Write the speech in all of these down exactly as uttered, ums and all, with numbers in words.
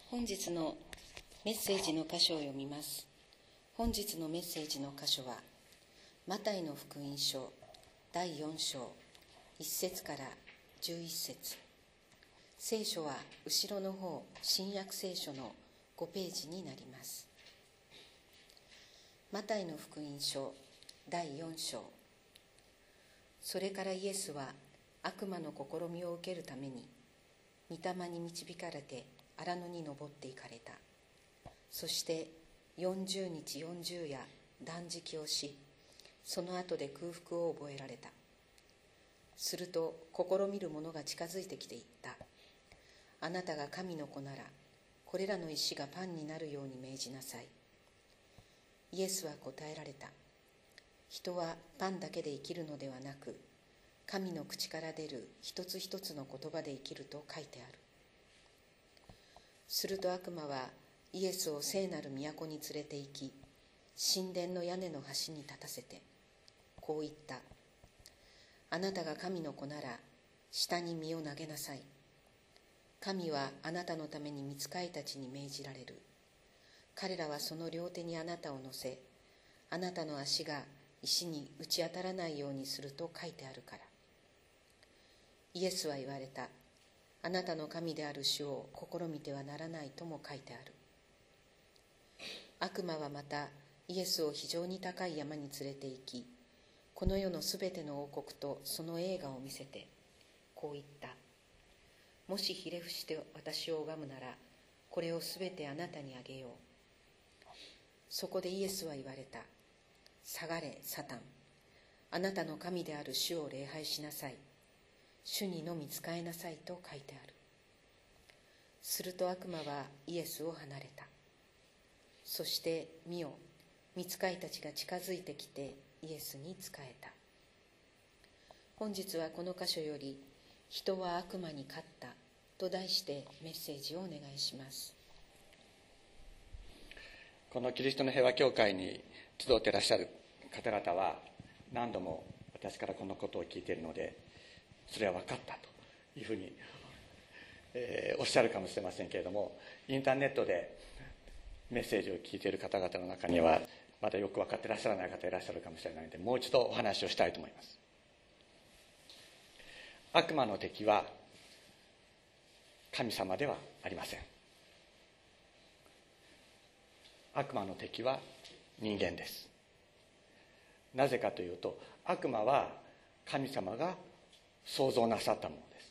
本日のメッセージの箇所を読みます。本日のメッセージの箇所は、マタイの福音書だいよん章いち節からじゅういち節。聖書は後ろの方、新約聖書のごページになります。マタイの福音書だいよん章。それからイエスは悪魔の試みを受けるために御霊に導かれて荒野に登っていかれた。そしてよんじゅうにちよんじゅう夜断食をし、その後で空腹を覚えられた。すると試みる者が近づいてきていった。あなたが神の子なら、これらの石がパンになるように命じなさい。イエスは答えられた。人はパンだけで生きるのではなく、神の口から出る一つ一つの言葉で生きると書いてある。すると悪魔はイエスを聖なる都に連れて行き、神殿の屋根の端に立たせて、こう言った。あなたが神の子なら、下に身を投げなさい。神はあなたのために御使いたちに命じられる。彼らはその両手にあなたを乗せ、あなたの足が石に打ち当たらないようにすると書いてあるから。イエスは言われた。あなたの神である主を試みてはならないとも書いてある。悪魔はまたイエスを非常に高い山に連れて行き、この世のすべての王国とその栄華を見せて、こう言った。もしひれ伏して私を拝むなら、これをすべてあなたにあげよう。そこでイエスは言われた。下がれ、サタン。あなたの神である主を礼拝しなさい。主にのみ仕えなさいと書いてある。すると悪魔はイエスを離れた。そして見よ、御使いたちが近づいてきてイエスに仕えた。本日はこの箇所より、人は悪魔に勝ったと題してメッセージをお願いします。 このキリストの平和教会に集っていらっしゃる方々は、何度も私からこのことを聞いているので、それは分かったというふうに、えー、おっしゃるかもしれませんけれども、インターネットでメッセージを聞いている方々の中にはまだよく分かっていらっしゃらない方いらっしゃるかもしれないので、もう一度お話をしたいと思います。悪魔の敵は神様ではありません。悪魔の敵は人間です。なぜかというと、悪魔は神様が創造なさったものです。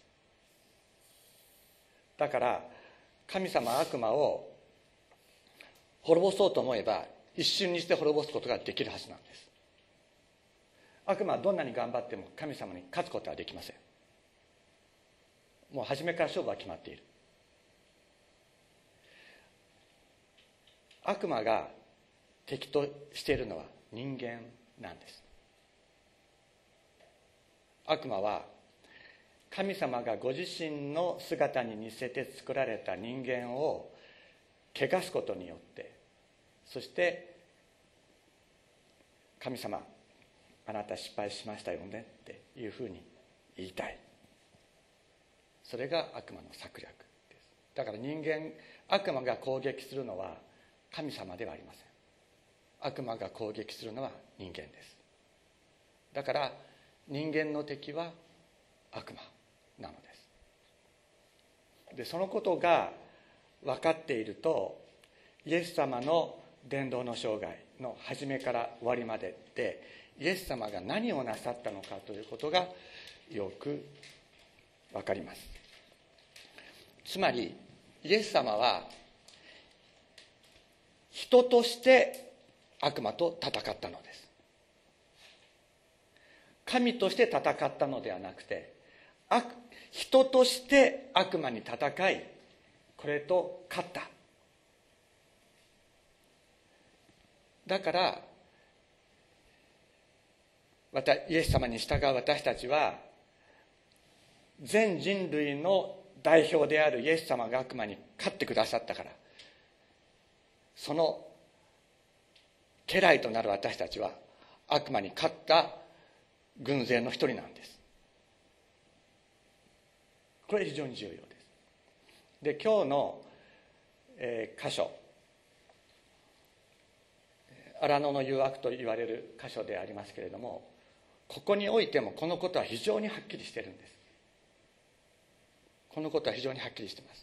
だから神様は悪魔を滅ぼそうと思えば一瞬にして滅ぼすことができるはずなんです。悪魔はどんなに頑張っても神様に勝つことはできません。もう初めから勝負は決まっている。悪魔が敵としているのは人間なんです。悪魔は神様がご自身の姿に似せて作られた人間を汚すことによって、そして神様、あなた失敗しましたよねっていうふうに言いたい。それが悪魔の策略です。だから人間、悪魔が攻撃するのは神様ではありません。悪魔が攻撃するのは人間です。だから人間の敵は悪魔なのです。で、そのことが分かっていると、イエス様の伝道の生涯の初めから終わりまでで、イエス様が何をなさったのかということがよく分かります。つまりイエス様は人として悪魔と戦ったのです。神として戦ったのではなくて、悪人として悪魔に戦い、これと勝った。だからイエス様に従う私たちは、全人類の代表であるイエス様が悪魔に勝ってくださったから、その家来となる私たちは悪魔に勝った軍勢の一人なんです。これ非常に重要です。で、今日のえー、箇所、荒野の誘惑と言われる箇所でありますけれども、ここにおいてもこのことは非常にはっきりしているんです。このことは非常にはっきりしています。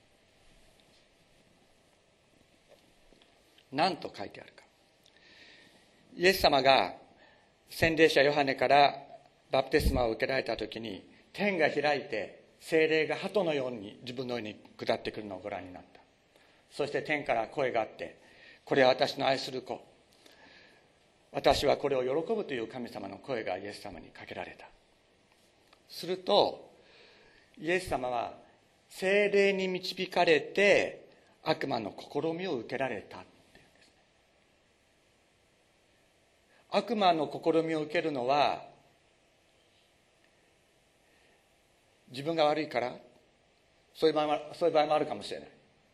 何と書いてあるか。イエス様が洗礼者ヨハネからバプテスマを受けられたときに、天が開いて聖霊が鳩のように自分の上に下ってくるのをご覧になった。そして天から声があって、これは私の愛する子、私はこれを喜ぶという神様の声がイエス様にかけられた。するとイエス様は聖霊に導かれて悪魔の試みを受けられたっていうんですね。悪魔の試みを受けるのは自分が悪いから、そういう場合も、そういう場合もあるかもしれない。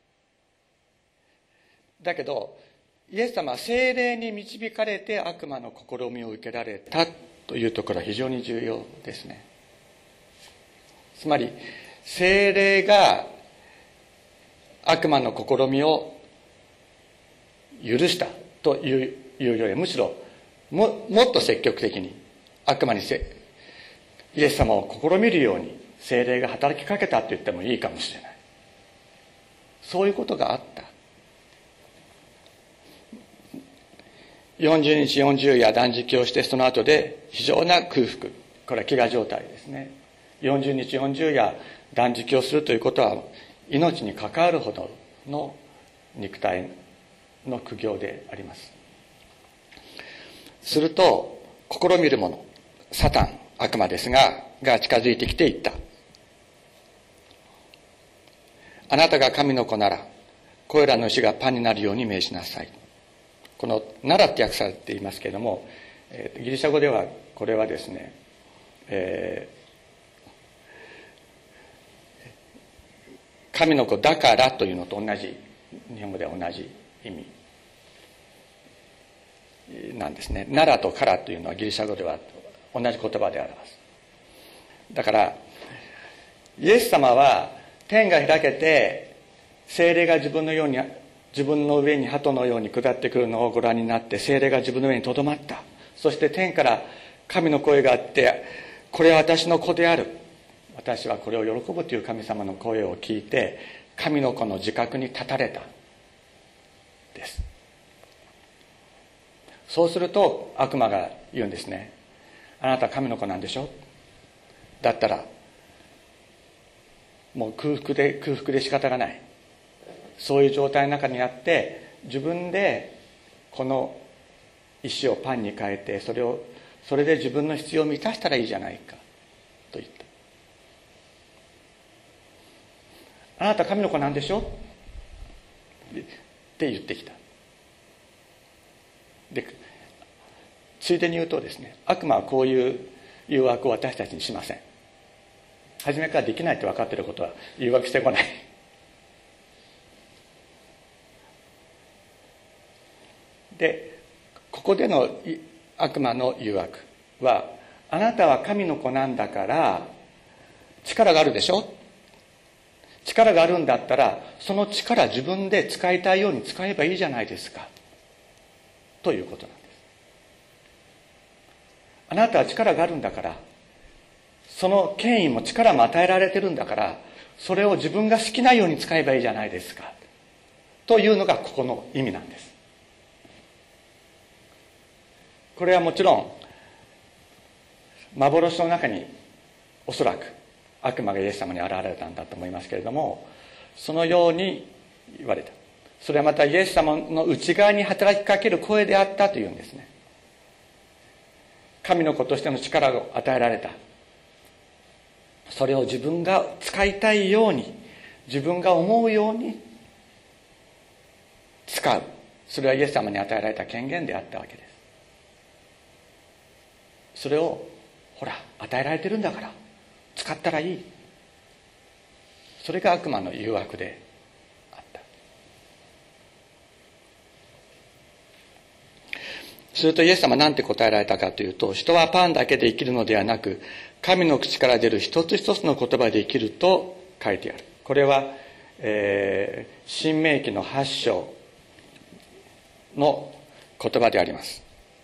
だけどイエス様は聖霊に導かれて悪魔の試みを受けられたというところは非常に重要ですね。つまり聖霊が悪魔の試みを許したというより、むしろ も, もっと積極的に悪魔にせイエス様を試みるように聖霊が働きかけたと言ってもいいかもしれない。そういうことがあった。よんじゅうにちよんじゅう夜断食をして、その後で非常な空腹、これは飢餓状態ですね。よんじゅうにちよんじゅう夜断食をするということは命に関わるほどの肉体の苦行であります。すると試みる者、サタン、悪魔ですがが近づいてきていった。あなたが神の子ならこれらの石がパンになるように命じなさい。この「なら」って訳されていますけれども、えー、ギリシャ語ではこれはですね、えー、神の子だからというのと同じ、日本語では同じ意味なんですね。ならとからというのはギリシャ語では同じ言葉で表す。だからイエス様は天が開けて聖霊が自分のように自分の上に鳩のように下ってくるのをご覧になって、聖霊が自分の上にとどまった。そして天から神の声があって、これは私の子である、私はこれを喜ぶという神様の声を聞いて、神の子の自覚に立たれたです。そうすると悪魔が言うんですね。あなたは神の子なんでしょ。だったらもう空腹で空腹で仕方がない、そういう状態の中にあって自分でこの石をパンに変えて、それをそれで自分の必要を満たしたらいいじゃないかと言った。あなた神の子なんでしょって言ってきた。でついでに言うとですね、悪魔はこういう誘惑を私たちにしません。初めからできないって分かっていることは誘惑してこない。でここでの悪魔の誘惑は、あなたは神の子なんだから力があるでしょ、力があるんだったらその力自分で使いたいように使えばいいじゃないですかということなんです。あなたは力があるんだから、その権威も力も与えられてるんだから、それを自分が好きなように使えばいいじゃないですかというのがここの意味なんです。これはもちろん幻の中におそらく悪魔がイエス様に現れたんだと思いますけれども、そのように言われた。それはまたイエス様の内側に働きかける声であったというんですね。神の子としての力を与えられた。それを自分が使いたいように、自分が思うように使う。それはイエス様に与えられた権限であったわけです。それをほら与えられてるんだから使ったらいい。それが悪魔の誘惑であった。するとイエス様は何て答えられたかというと、人はパンだけで生きるのではなく、神の口から出る一つ一つの言葉で生きると書いてある。これはえー、新明記のはち章の言葉であります。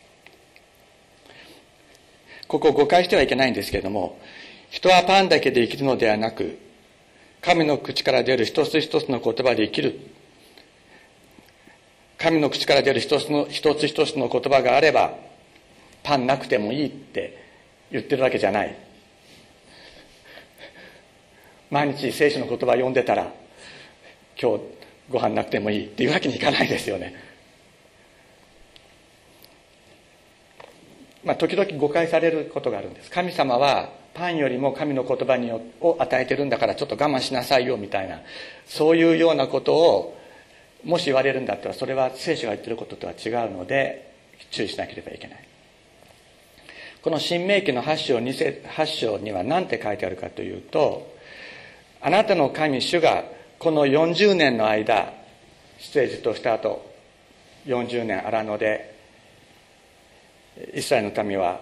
ここを誤解してはいけないんですけれども、人はパンだけで生きるのではなく、神の口から出る一つ一つの言葉で生きる。神の口から出る一つの一つ一つの言葉があれば、パンなくてもいいって言ってるわけじゃない。毎日聖書の言葉を読んでたら、今日ご飯なくてもいいっていうわけにいかないですよね。まあ、時々誤解されることがあるんです。神様はパンよりも神の言葉にを与えてるんだからちょっと我慢しなさいよみたいな、そういうようなことをもし言われるんだったら、それは聖書が言ってることとは違うので注意しなければいけない。この新明記のはち章には何て書いてあるかというと、あなたの神主がこのよんじゅうねんの間、出エジプトをした後よんじゅうねん荒野でイスラエルの民は、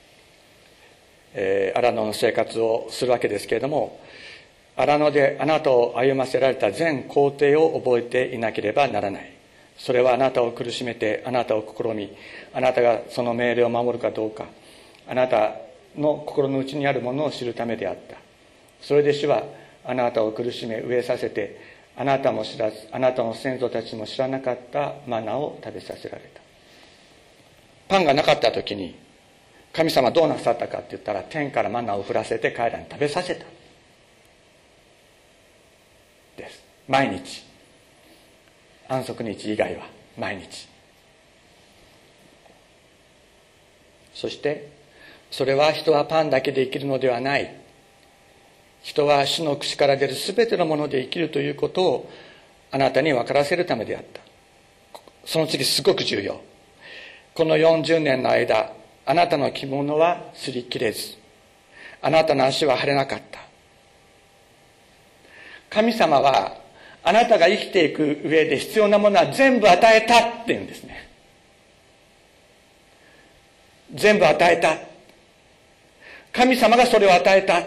えー、荒野の生活をするわけですけれども、荒野であなたを歩ませられた全工程を覚えていなければならない。それはあなたを苦しめてあなたを試み、あなたがその命令を守るかどうか、あなたの心の内にあるものを知るためであった。それで主はあなたを苦しめ飢えさせて、あなたも知らずあなたの先祖たちも知らなかったマナを食べさせられた。パンがなかった時に神様どうなさったかって言ったら、天からマナを降らせて彼らに食べさせたです。毎日、安息日以外は毎日。そしてそれは人はパンだけで生きるのではない、人は主の口から出るすべてのもので生きるということをあなたに分からせるためであった。その次すごく重要。このよんじゅうねんの間、あなたの着物は擦り切れず、あなたの足は腫れなかった。神様はあなたが生きていく上で必要なものは全部与えたって言うんですね。全部与えた。神様がそれを与えた。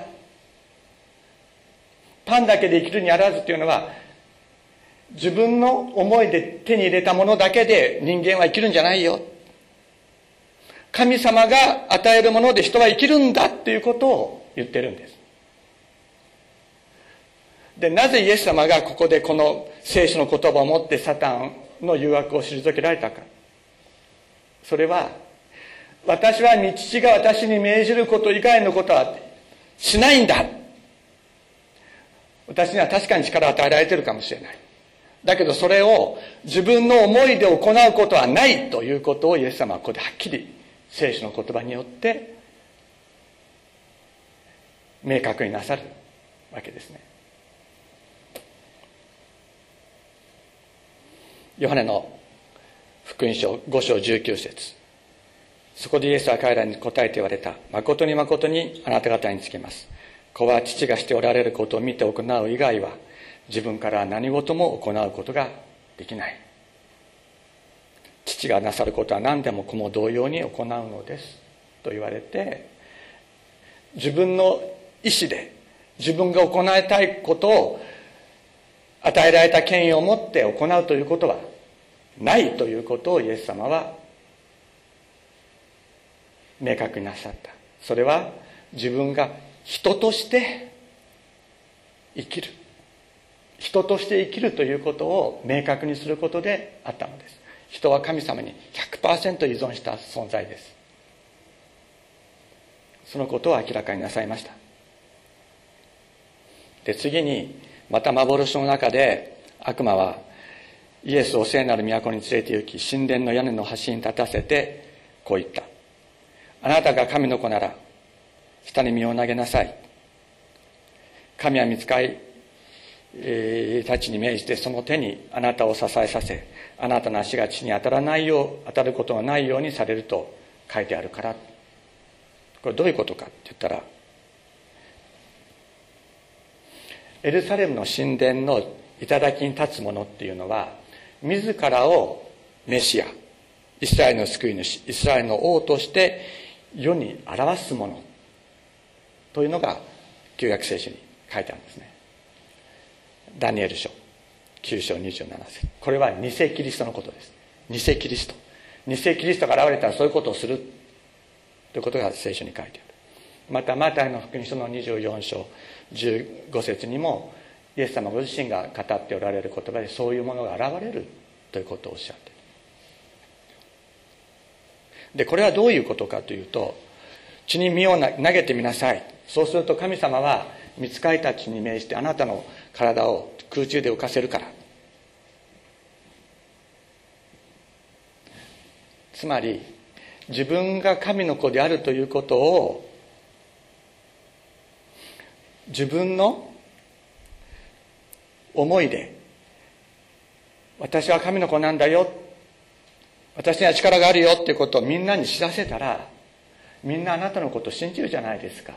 パンだけで生きるにあらずというのは、自分の思いで手に入れたものだけで人間は生きるんじゃないよ。神様が与えるもので人は生きるんだっていうことを言ってるんです。で、なぜイエス様がここでこの聖書の言葉を持ってサタンの誘惑を退けられたか。それは、私は父が私に命じること以外のことはしないんだ。私には確かに力を与えられているかもしれない。だけどそれを自分の思いで行うことはないということをイエス様はここではっきり聖書の言葉によって明確になさるわけですね。ヨハネの福音書ご章じゅうきゅう節、そこでイエスは彼らに答えて言われた。誠に誠にあなた方につきます。子は父がしておられることを見て行う以外は自分から何事も行うことができない。父がなさることは何でも子も同様に行うのですと言われて、自分の意思で自分が行いたいことを与えられた権威を持って行うということはないということをイエス様は明確になさった。それは自分が人として生きる、人として生きるということを明確にすることであったのです。人は神様に ひゃくパーセント 依存した存在です。そのことを明らかになさいました。で、次にまた幻の中で悪魔はイエスを聖なる都に連れて行き、神殿の屋根の端に立たせてこう言った。あなたが神の子なら下に身を投げなさい。神は御使いたちに命じてその手にあなたを支えさせ、あなたの足が地に当たらないよう、当たることがないようにされると書いてあるから。これどういうことかって言ったら、エルサレムの神殿の頂に立つ者っていうのは、自らをメシア、イスラエルの救い主、イスラエルの王として世に表すものというのが旧約聖書に書いてあるんですね。ダニエル書きゅう章にじゅうなな節、これは偽キリストのことです。偽キリスト偽キリストが現れたらそういうことをするということが聖書に書いてある。またマタイの福音書のにじゅうよん章じゅうご節にもイエス様ご自身が語っておられる言葉で、そういうものが現れるということをおっしゃっている。でこれはどういうことかというと、地に身を投げてみなさい、そうすると神様は御使いたちに命じてあなたの体を空中で浮かせるから。つまり自分が神の子であるということを自分の思いで、私は神の子なんだよ、私には力があるよっていうことをみんなに知らせたら、みんなあなたのことを信じるじゃないですか。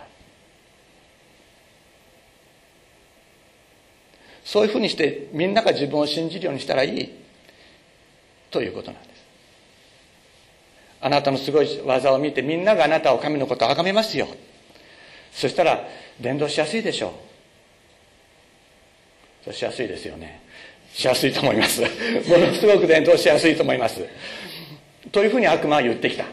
そういうふうにしてみんなが自分を信じるようにしたらいいということなんです。あなたのすごい技を見てみんながあなたを神のことを崇めますよ。そしたら伝道しやすいでしょう。そうしやすいですよね。しやすいと思います。ものすごく伝道しやすいと思います。というふうに悪魔は言ってきた。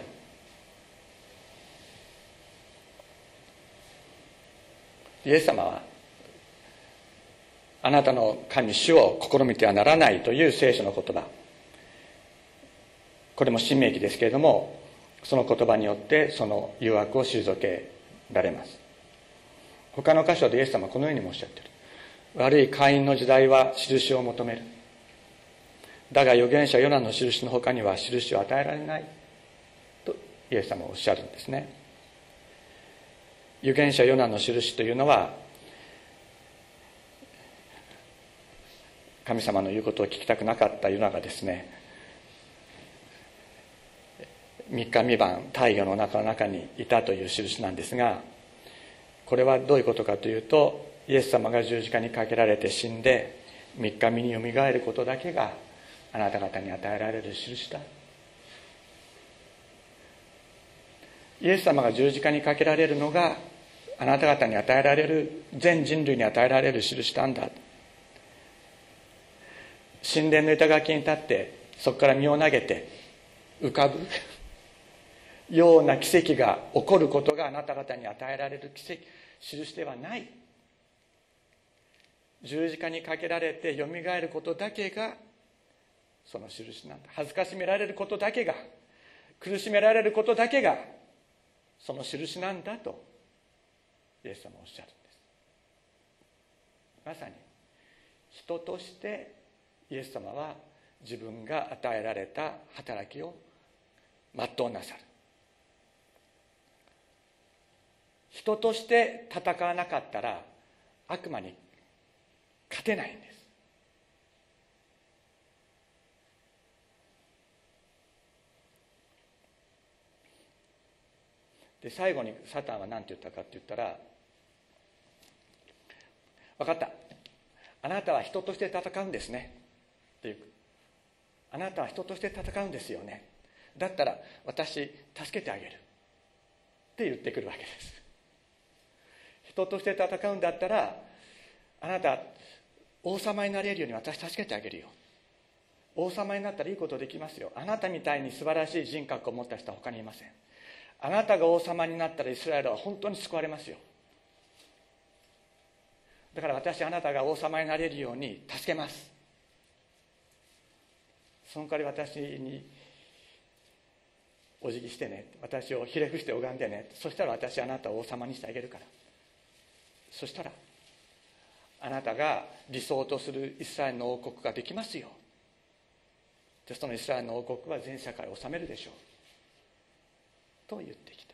イエス様はあなたの神主を試みてはならないという聖書の言葉、これも申命記ですけれども、その言葉によってその誘惑を退けられます。他の箇所でイエス様はこのようにもおっしゃっている。悪い会員の時代は印を求める。だが預言者ヨナの印の他には印を与えられないとイエス様はおっしゃるんですね。預言者ヨナの印というのは、神様の言うことを聞きたくなかったヨナがですね、三日三晩大魚の中の中にいたという印なんですが、これはどういうことかというと、イエス様が十字架にかけられて死んで三日目によみがえることだけがあなた方に与えられる印だ。イエス様が十字架にかけられるのがあなた方に与えられる、全人類に与えられる印なんだ。神殿の板垣に立ってそこから身を投げて浮かぶような奇跡が起こることがあなた方に与えられる奇跡、印ではない。十字架にかけられてよみがえることだけがその印なんだ。恥ずかしめられることだけが、苦しめられることだけがその印なんだとイエス様はおっしゃるんです。まさに人としてイエス様は自分が与えられた働きを全うなさる。人として戦わなかったら悪魔に勝てないんです。で最後にサタンは何て言ったかって言ったら、分かった、あなたは人として戦うんですねっていう、あなたは人として戦うんですよね、だったら私助けてあげるって言ってくるわけです。人として戦うんだったら、あなた王様になれるように私助けてあげるよ、王様になったらいいことできますよ、あなたみたいに素晴らしい人格を持った人は他にいません、あなたが王様になったらイスラエルは本当に救われますよ、だから私あなたが王様になれるように助けます、その代わり私にお辞儀してね、私をひれ伏して拝んでね、そしたら私あなたを王様にしてあげるから、そしたらあなたが理想とするイスラエルの王国ができますよ、でそのイスラエルの王国は全世界を治めるでしょうと言ってきた。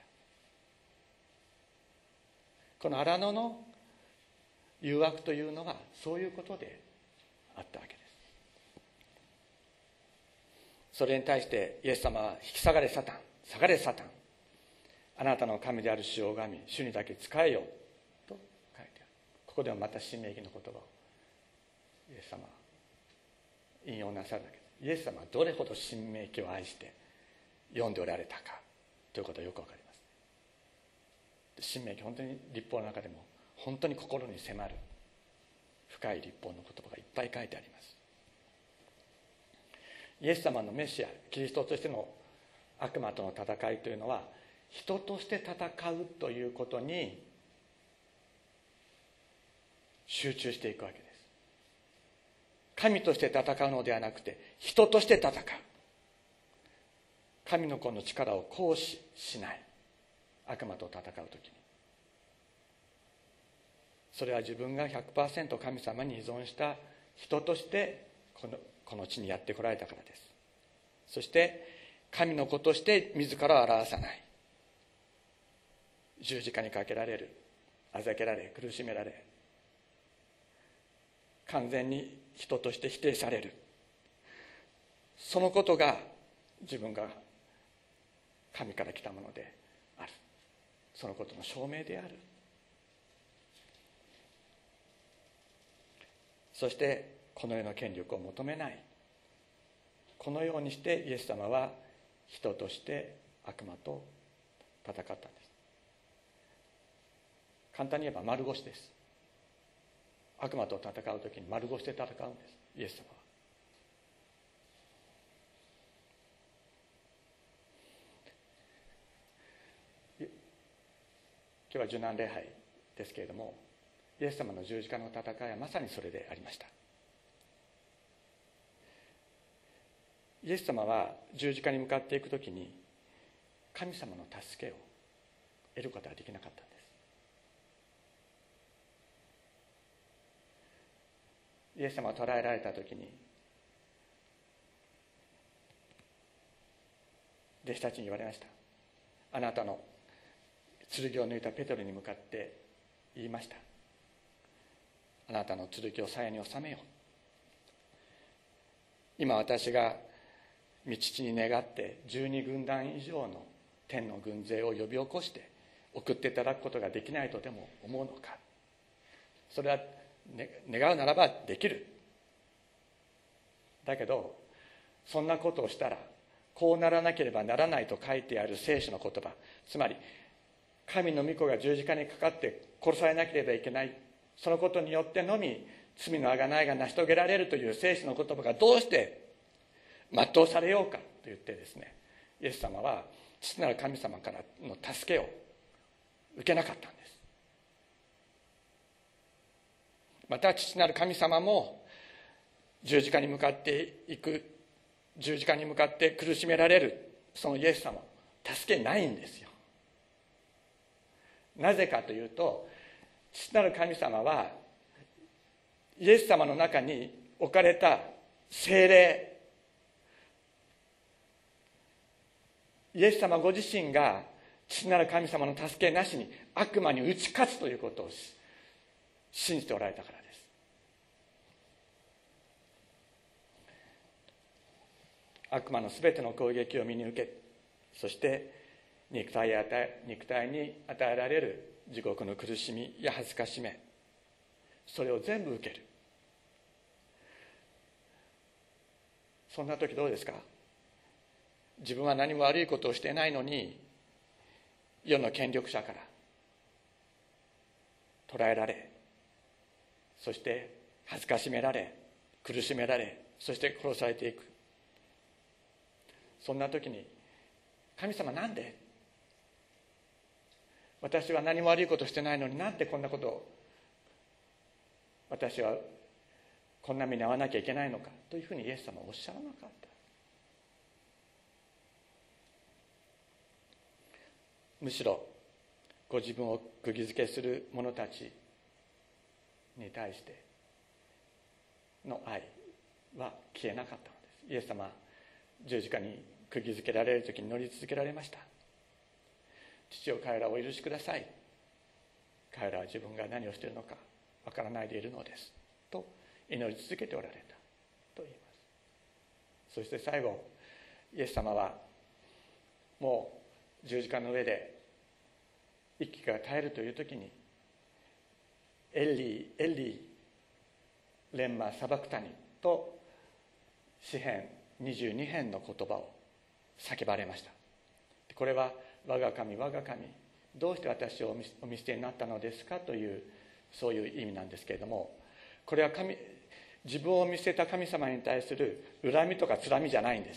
この荒野の誘惑というのはそういうことであったわけです。それに対してイエス様は引き下がれサタン、下がれサタン、あなたの神である主を拝み主にだけ仕えよと書いてある。ここでもまた申命記の言葉をイエス様は引用なさるわけです。イエス様はどれほど申命記を愛して読んでおられたかということがよくわかります。申命記、本当に律法の中でも本当に心に迫る深い律法の言葉がいっぱい書いてあります。 イエス様のメシア、キリストとしての悪魔との戦いというのは、人として戦うということに集中していくわけです。神として戦うのではなくて、人として戦う。神の子の力を行使しない。悪魔と戦うときに。それは自分が ひゃくパーセント 神様に依存した人としてこの、この地にやってこられたからです。そして神の子として自らを表さない。十字架にかけられる、あざけられ、苦しめられ、完全に人として否定される。そのことが自分が神から来たものである。そのことの証明である。そしてこの世の権力を求めない。このようにしてイエス様は人として悪魔と戦ったんです。簡単に言えば丸腰です。悪魔と戦うときに丸腰で戦うんです、イエス様は。今日は受難礼拝ですけれども、イエス様の十字架の戦いはまさにそれでありました。イエス様は十字架に向かっていくときに神様の助けを得ることはできなかったんです。イエス様が捕らえられたときに弟子たちに言われました。あなたの剣を抜いたペテロに向かって言いました。あなたの剣を鞘に収めよう。今私が御父に願ってじゅうに軍団以上の天の軍勢を呼び起こして送っていただくことができないとでも思うのか。それは、ね、願うならばできる。だけどそんなことをしたらこうならなければならないと書いてある聖書の言葉、つまり神の御子が十字架にかかって殺されなければいけない、そのことによってのみ罪の贖いが成し遂げられるという聖書の言葉がどうして全うされようかと言ってですね、イエス様は父なる神様からの助けを受けなかったんです。また父なる神様も十字架に向かっていく、十字架に向かって苦しめられるそのイエス様、助けないんですよ。なぜかというと、父なる神様はイエス様の中に置かれた聖霊、イエス様ご自身が父なる神様の助けなしに悪魔に打ち勝つということを信じておられたからです。悪魔のすべての攻撃を見に受け、そして肉体や与え肉体に与えられる地獄の苦しみや恥ずかしめ、それを全部受ける。そんな時どうですか。自分は何も悪いことをしていないのに世の権力者から捕らえられ、そして恥ずかしめられ、苦しめられ、そして殺されていく。そんな時に神様なんで、私は何も悪いことをしてないのになんでこんなことを、私はこんな目に遭わなきゃいけないのかというふうにイエス様はおっしゃらなかった。むしろご自分を釘付けする者たちに対しての愛は消えなかったのです。イエス様、十字架に釘付けられる時に乗り続けられました。父よ、彼らをお許しください。彼らは自分が何をしているのかわからないでいるのですと祈り続けておられたと言います。そして最後、イエス様はもう十字架の上で息が絶えるという時に、エッリーエッリーレンマサバクタニと詩編にじゅうに編の言葉を叫ばれました。これは我が神我が神、どうして私をお見捨てになったのですかという、そういう意味なんですけれども、これは 神, 自分を見捨てた神様に対する恨みとかつらみじゃないんです。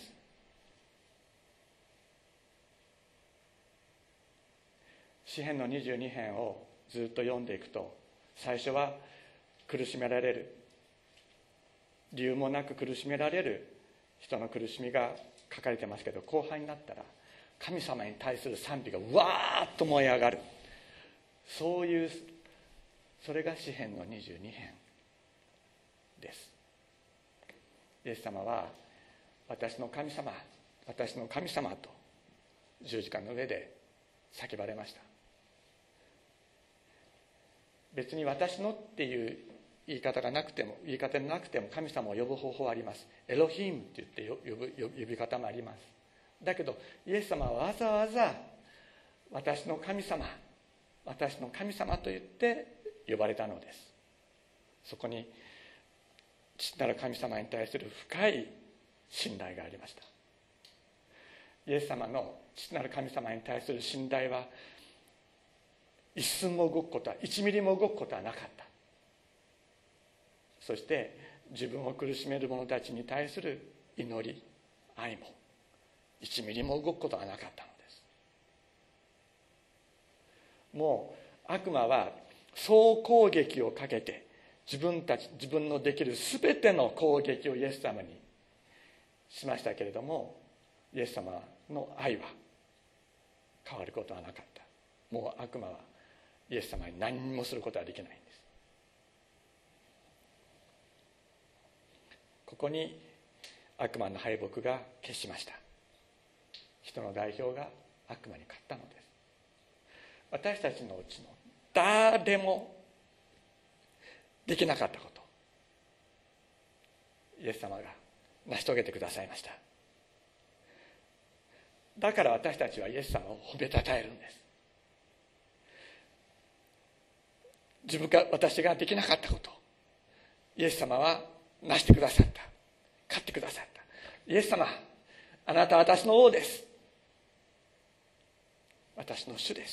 詩編のにじゅうに編をずっと読んでいくと、最初は苦しめられる、理由もなく苦しめられる人の苦しみが書かれてますけど、後半になったら神様に対する賛美がわーっと燃え上がる。そういう、それが詩編のにじゅうに編です。イエス様は私の神様、私の神様と十字架の上で叫ばれました。別に私のっていう言い方がなくても、言い方でなくても神様を呼ぶ方法はあります。エロヒームって言って呼ぶ呼び方もあります。だけどイエス様はわざわざ私の神様、私の神様と言って呼ばれたのです。そこに父なる神様に対する深い信頼がありました。イエス様の父なる神様に対する信頼は一寸も動くことは、一ミリも動くことはなかった。そして自分を苦しめる者たちに対する祈り、愛も一ミリも動くことはなかったのです。もう悪魔は総攻撃をかけて、自分たち自分のできるすべての攻撃をイエス様にしましたけれども、イエス様の愛は変わることはなかった。もう悪魔はイエス様に何もすることはできないんです。ここに悪魔の敗北が決しました。人の代表が悪魔に勝ったのです。私たちのうちの誰もできなかったこと、イエス様が成し遂げてくださいました。だから私たちはイエス様を褒めたたえるんです。自分が私ができなかったこと、イエス様は成してくださった、勝ってくださった。イエス様、あなたは私の王です、私の主です。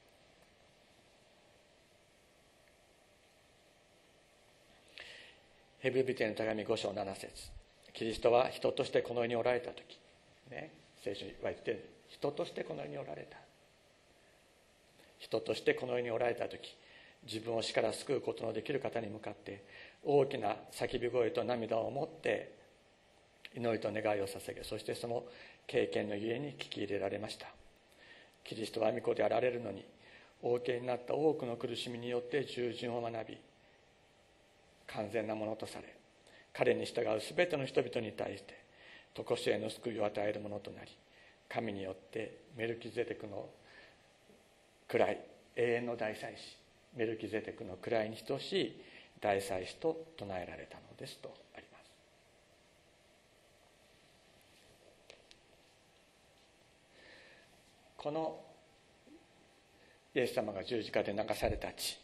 ヘブル人への手紙ご章なな節、キリストは人としてこの世におられたとき、ね、聖書に言われて、人としてこの世におられた、人としてこの世におられたとき、自分を死から救うことのできる方に向かって大きな叫び声と涙を持って祈りと願いを捧げ、そしてその経験のゆえに聞き入れられました。キリストは御子であられるのに、お受けになった多くの苦しみによって従順を学び、完全なものとされ、彼に従うすべての人々に対して常しえの救いを与えるものとなり、神によってメルキゼテクの位、永遠の大祭司メルキゼテクの位に等しい大祭司と唱えられたのですとあります。このイエス様が十字架で流された血、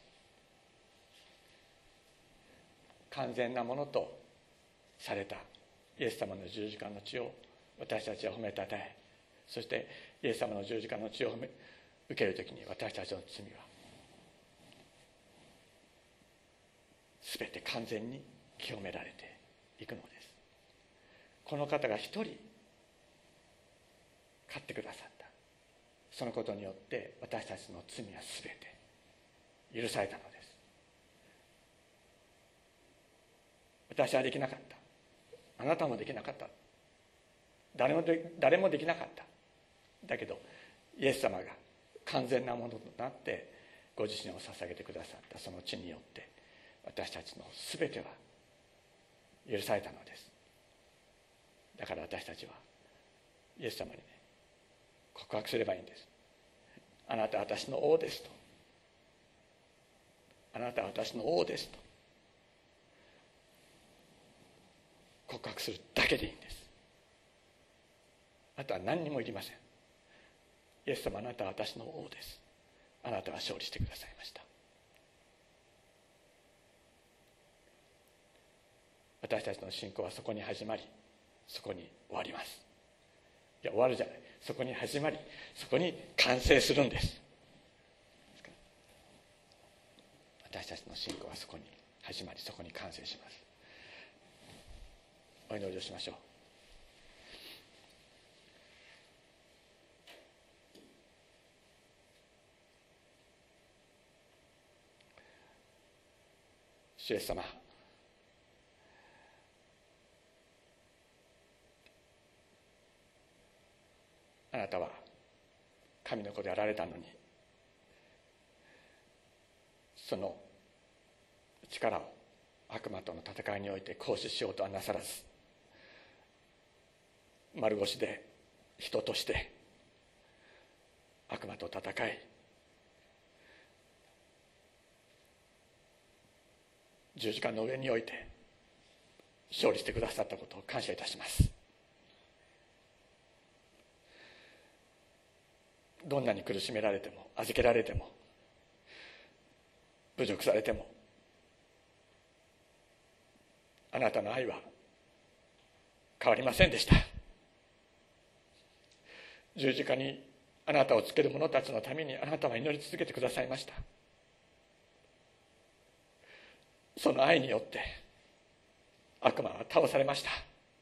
完全なものとされたイエス様の十字架の血を私たちは褒めたたえ、そしてイエス様の十字架の血を褒め受けるときに、私たちの罪はすべて完全に清められていくのです。この方が一人勝ってくださった。そのことによって私たちの罪はすべて許されたのです。私はできなかった、あなたもできなかった、誰もで、誰もできなかった。だけどイエス様が完全なものとなってご自身を捧げてくださったその血によって私たちのすべては許されたのです。だから私たちはイエス様にね、告白すればいいんです。あなたは私の王ですと、あなたは私の王ですと告白するだけでいいんです。あとは何にもいりません。イエス様、あなたは私の王です、あなたは勝利してくださいました。私たちの信仰はそこに始まり、そこに終わります。いや、終わるじゃない、そこに始まり、そこに完成するんです。私たちの信仰はそこに始まり、そこに完成します。 お祈りをしましょう。主イエス様、あなたは神の子であられたのに、その力を悪魔との戦いにおいて行使しようとはなさらず、丸腰で人として悪魔と戦い、十字架の上において勝利してくださったことを感謝いたします。どんなに苦しめられても、預けられても、侮辱されても、あなたの愛は変わりませんでした。十字架にあなたをつける者たちのためにあなたは祈り続けてくださいました。その愛によって悪魔は倒されました。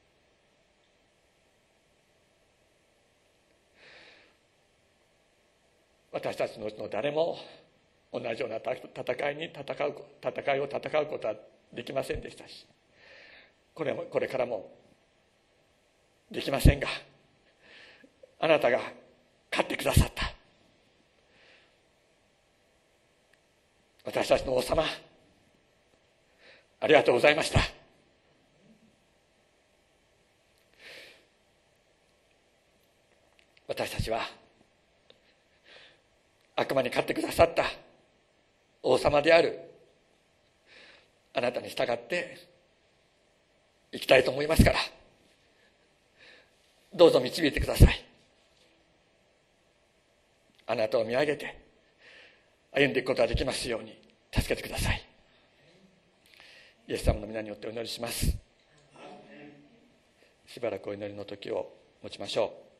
私たちのうちの誰も同じような戦いに戦う戦いを戦うことはできませんでしたし、これもこれからもできませんが、あなたが勝ってくださった。私たちの王様、ありがとうございました。私たちは悪魔に勝ってくださった王様であるあなたに従って生きたいと思いますから、どうぞ導いてください。あなたを見上げて歩んでいくことができますように助けてください。イエス様の皆によってお祈りします。しばらくお祈りの時を持ちましょう。